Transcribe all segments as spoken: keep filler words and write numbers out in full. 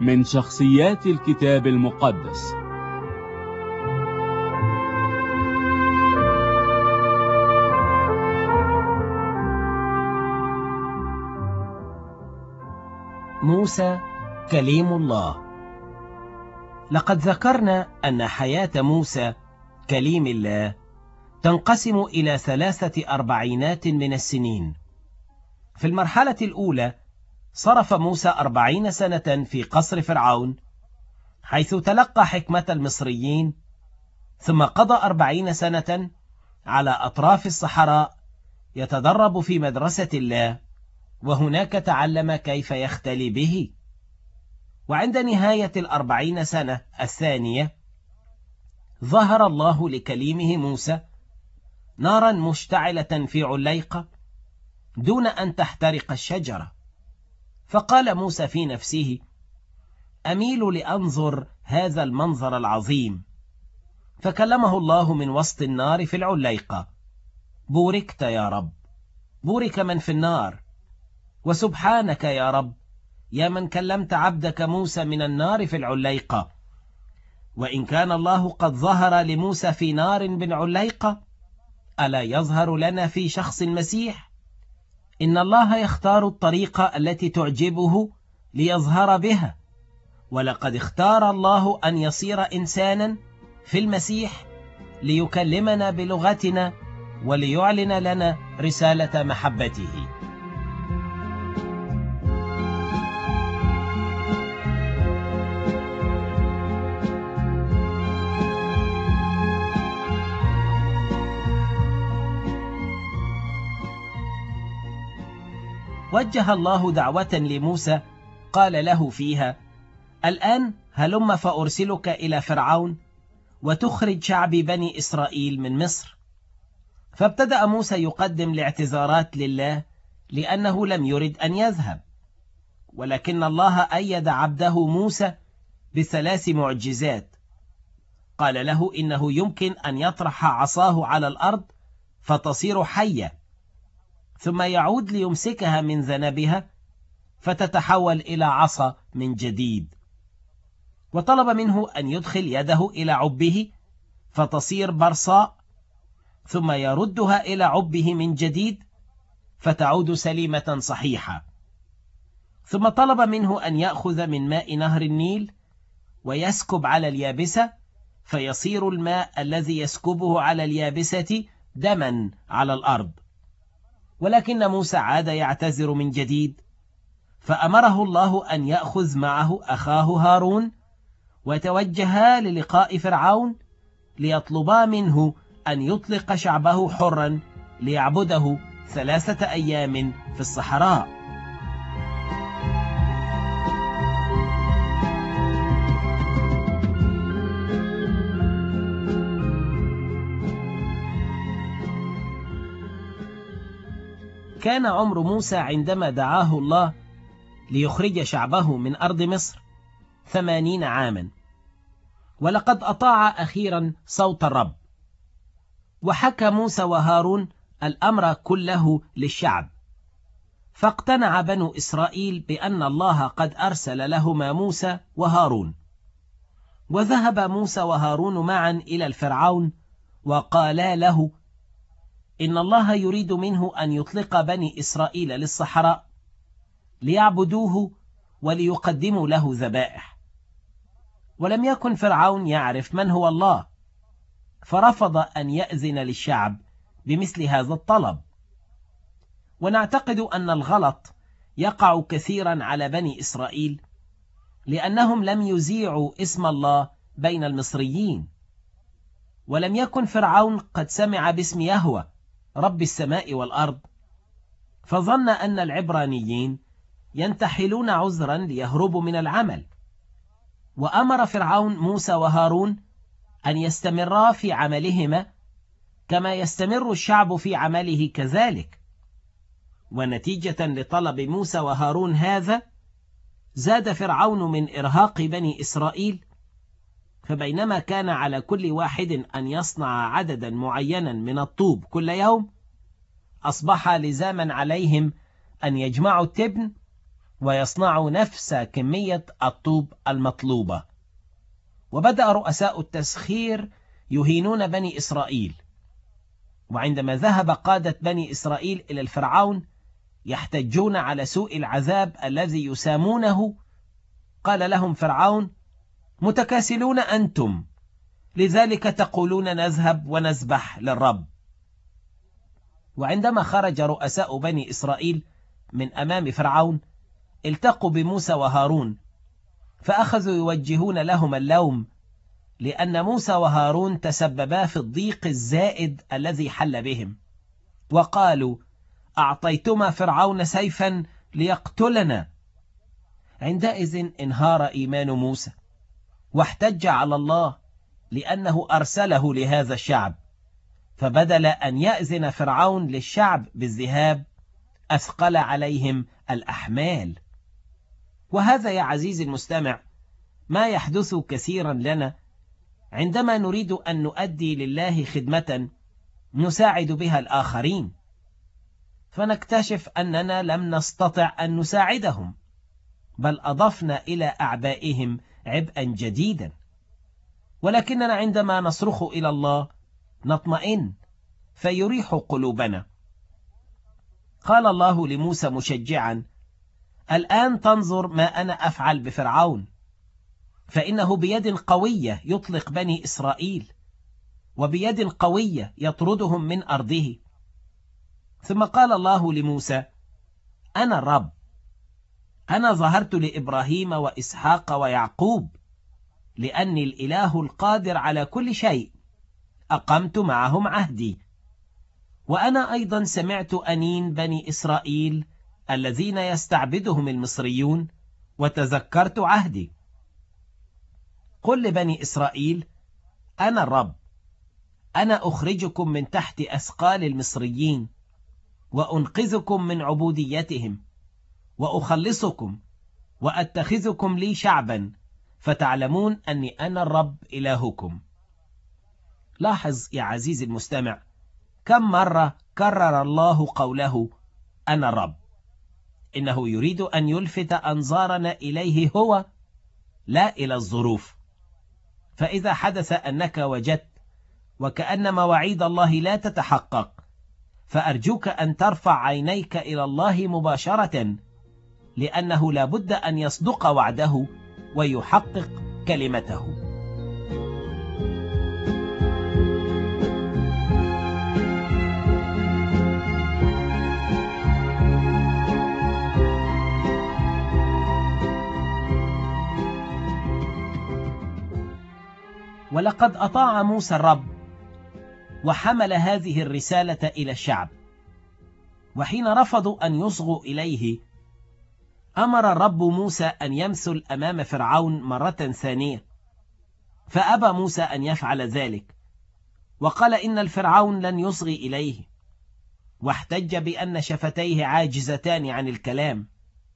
من شخصيات الكتاب المقدس. موسى كليم الله. لقد ذكرنا أن حياة موسى كليم الله تنقسم إلى ثلاثة أربعينات من السنين. في المرحلة الأولى صرف موسى أربعين سنة في قصر فرعون، حيث تلقى حكمة المصريين، ثم قضى أربعين سنة على أطراف الصحراء يتدرب في مدرسة الله، وهناك تعلم كيف يختلي به. وعند نهاية الأربعين سنة الثانية ظهر الله لكليمه موسى نارا مشتعلة في عليقة دون أن تحترق الشجرة، فقال موسى في نفسه: أميل لأنظر هذا المنظر العظيم. فكلمه الله من وسط النار في العليقة: بوركت يا رب، بورك من في النار، وسبحانك يا رب يا من كلمت عبدك موسى من النار في العليقة. وإن كان الله قد ظهر لموسى في نار بالعليقة، ألا يظهر لنا في شخص المسيح؟ إن الله يختار الطريقة التي تعجبه ليظهر بها، ولقد اختار الله أن يصير إنسانا في المسيح ليكلمنا بلغتنا وليعلن لنا رسالة محبته. وجه الله دعوة لموسى قال له فيها: الآن هلم فأرسلك إلى فرعون وتخرج شعبي بني إسرائيل من مصر. فابتدأ موسى يقدم الاعتذارات لله لأنه لم يرد أن يذهب، ولكن الله أيد عبده موسى بثلاث معجزات. قال له إنه يمكن أن يطرح عصاه على الأرض فتصير حية، ثم يعود ليمسكها من ذنبها فتتحول إلى عصا من جديد. وطلب منه أن يدخل يده إلى عبه فتصير برصاء، ثم يردها إلى عبه من جديد فتعود سليمة صحيحة. ثم طلب منه أن يأخذ من ماء نهر النيل ويسكب على اليابسة فيصير الماء الذي يسكبه على اليابسة دما على الأرض. ولكن موسى عاد يعتذر من جديد، فأمره الله أن يأخذ معه أخاه هارون وتوجها للقاء فرعون ليطلبا منه أن يطلق شعبه حرا ليعبده ثلاثة أيام في الصحراء. كان عمر موسى عندما دعاه الله ليخرج شعبه من أرض مصر ثمانين عاما، ولقد أطاع أخيرا صوت الرب. وحكى موسى وهارون الأمر كله للشعب، فاقتنع بنو إسرائيل بأن الله قد أرسل لهما موسى وهارون. وذهب موسى وهارون معا إلى الفرعون وقالا له: إن الله يريد منه أن يطلق بني إسرائيل للصحراء ليعبدوه وليقدموا له ذبائح. ولم يكن فرعون يعرف من هو الله، فرفض أن يأذن للشعب بمثل هذا الطلب. ونعتقد أن الغلط يقع كثيرا على بني إسرائيل لأنهم لم يذيعوا اسم الله بين المصريين، ولم يكن فرعون قد سمع باسم يهوه رب السماء والأرض، فظن أن العبرانيين ينتحلون عذرا ليهربوا من العمل. وأمر فرعون موسى وهارون أن يستمرا في عملهما كما يستمر الشعب في عمله كذلك. ونتيجة لطلب موسى وهارون هذا زاد فرعون من إرهاق بني إسرائيل، فبينما كان على كل واحد أن يصنع عددا معينا من الطوب كل يوم، أصبح لزاما عليهم أن يجمعوا التبن ويصنعوا نفس كمية الطوب المطلوبة. وبدأ رؤساء التسخير يهينون بني إسرائيل. وعندما ذهب قادة بني إسرائيل إلى الفرعون يحتجون على سوء العذاب الذي يسامونه، قال لهم فرعون: متكاسلون أنتم، لذلك تقولون نذهب ونذبح للرب. وعندما خرج رؤساء بني إسرائيل من أمام فرعون التقوا بموسى وهارون، فأخذوا يوجهون لهم اللوم لأن موسى وهارون تسببا في الضيق الزائد الذي حل بهم، وقالوا: أعطيتما فرعون سيفا ليقتلنا. عندئذ انهار إيمان موسى واحتج على الله لأنه أرسله لهذا الشعب، فبدل أن يأذن فرعون للشعب بالذهاب أثقل عليهم الأحمال. وهذا يا عزيزي المستمع ما يحدث كثيرا لنا عندما نريد أن نؤدي لله خدمة نساعد بها الآخرين، فنكتشف أننا لم نستطع أن نساعدهم، بل أضفنا إلى أعبائهم عبئا جديدا. ولكننا عندما نصرخ إلى الله نطمئن فيريح قلوبنا. قال الله لموسى مشجعا: الآن تنظر ما أنا أفعل بفرعون، فإنه بيد قوية يطلق بني إسرائيل، وبيد قوية يطردهم من أرضه. ثم قال الله لموسى: أنا الرب، أنا ظهرت لإبراهيم وإسحاق ويعقوب، لأني الإله القادر على كل شيء، أقمت معهم عهدي. وأنا أيضا سمعت أنين بني إسرائيل الذين يستعبدهم المصريون، وتذكرت عهدي. قل لبني إسرائيل: أنا الرب، أنا أخرجكم من تحت أثقال المصريين، وأنقذكم من عبوديتهم، وأخلصكم، وأتخذكم لي شعبا، فتعلمون أني أنا الرب إلهكم. لاحظ يا عزيزي المستمع كم مرة كرر الله قوله أنا الرب. إنه يريد أن يلفت أنظارنا إليه هو، لا إلى الظروف. فإذا حدث أنك وجدت وكأن مواعيد الله لا تتحقق، فأرجوك أن ترفع عينيك إلى الله مباشرة، لأنه لا بد أن يصدق وعده ويحقق كلمته. ولقد أطاع موسى الرب وحمل هذه الرسالة إلى الشعب، وحين رفضوا أن يصغوا إليه أمر الرب موسى أن يمثل أمام فرعون مرة ثانية، فأبى موسى أن يفعل ذلك، وقال إن الفرعون لن يصغي إليه، واحتج بأن شفتيه عاجزتان عن الكلام.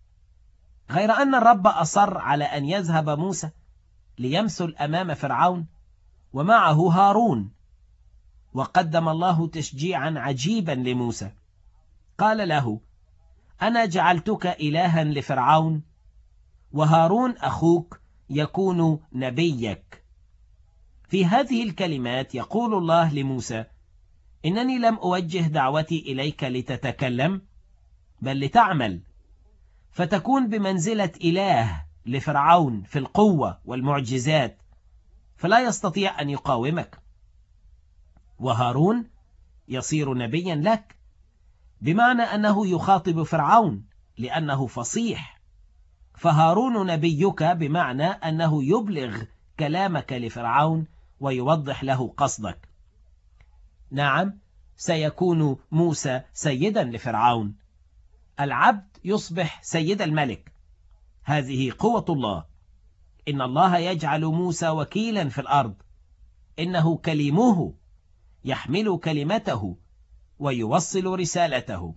غير أن الرب أصر على أن يذهب موسى ليمثل أمام فرعون ومعه هارون. وقدم الله تشجيعا عجيبا لموسى، قال له: أنا جعلتك إلها لفرعون، وهارون أخوك يكون نبيك. في هذه الكلمات يقول الله لموسى: إنني لم أوجه دعوتي إليك لتتكلم، بل لتعمل، فتكون بمنزلة إله لفرعون في القوة والمعجزات، فلا يستطيع أن يقاومك. وهارون يصير نبيا لك، بمعنى أنه يخاطب فرعون لأنه فصيح، فهارون نبيك بمعنى أنه يبلغ كلامك لفرعون ويوضح له قصدك. نعم، سيكون موسى سيدا لفرعون، العبد يصبح سيد الملك. هذه قوة الله. إن الله يجعل موسى وكيلا في الأرض، إنه كليمه يحمل كلمته ويوصل رسالته.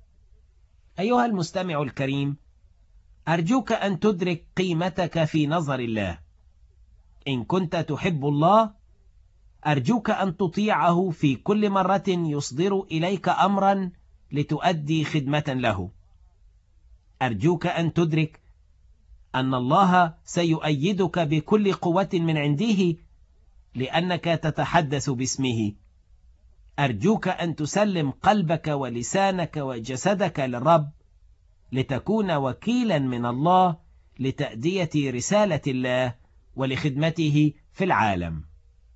أيها المستمع الكريم، أرجوك أن تدرك قيمتك في نظر الله. إن كنت تحب الله أرجوك أن تطيعه في كل مرة يصدر إليك أمرا لتؤدي خدمة له. أرجوك أن تدرك أن الله سيؤيدك بكل قوة من عنده لأنك تتحدث باسمه. أرجوك أن تسلم قلبك ولسانك وجسدك للرب لتكون وكيلا من الله لتأدية رسالة الله ولخدمته في العالم.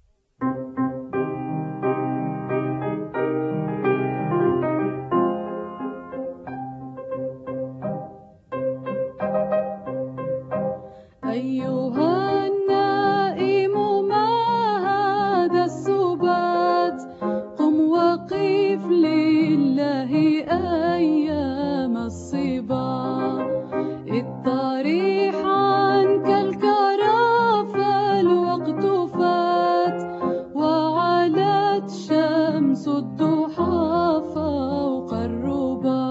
أيها النائم مع هذا السبات قم وقف لله أيام الصبا الطريح عنك الكرى فالوقت فات وعلت شمس الضحى فوق الربا.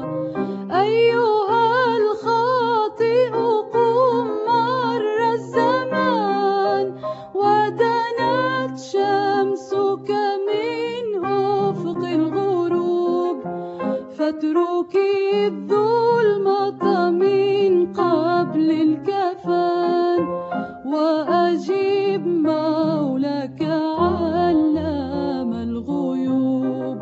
أيها الخاطئ قم مر الزمان ودنت شمسك من أفق الغروب فاتركي الظلمة من قبل الكفان وأجب مولاك علام الغيوب.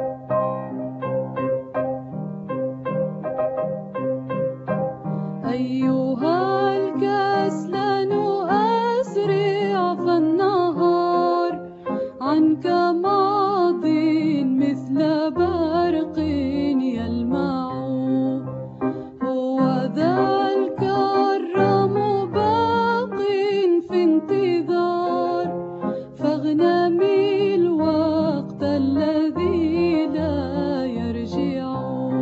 أيها الكسلان أسرع فالنهار عنك ماض مثل برق يلمع هو ذا الكرم باق في انتظار فاغنمي الوقت الذي لا يرجع.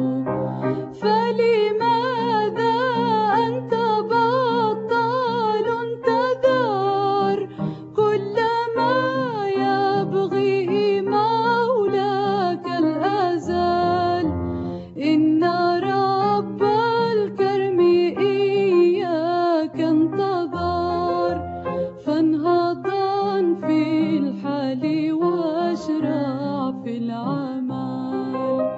فلماذا أنت بطال تذار كل ما يبغيه مولاك الأزال إن رب الكرم إياك انتظر فانهضا في الحال واشرع في العمل.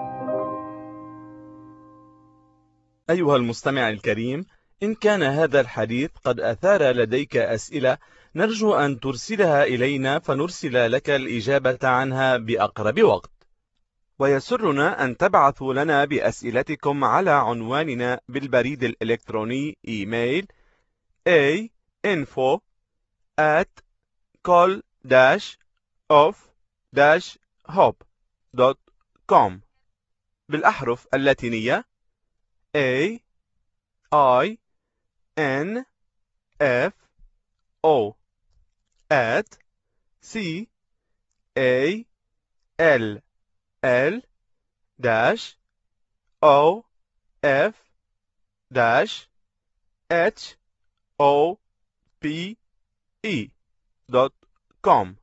أيها المستمع الكريم، إن كان هذا الحديث قد أثار لديك أسئلة نرجو أن ترسلها إلينا فنرسل لك الإجابة عنها بأقرب وقت. ويسرنا أن تبعثوا لنا بأسئلتكم على عنواننا بالبريد الإلكتروني إيميل a info at call dash of dash hope dot com بالأحرف اللاتينية A I N F O at C A L L dash O F dash H O P E dot com.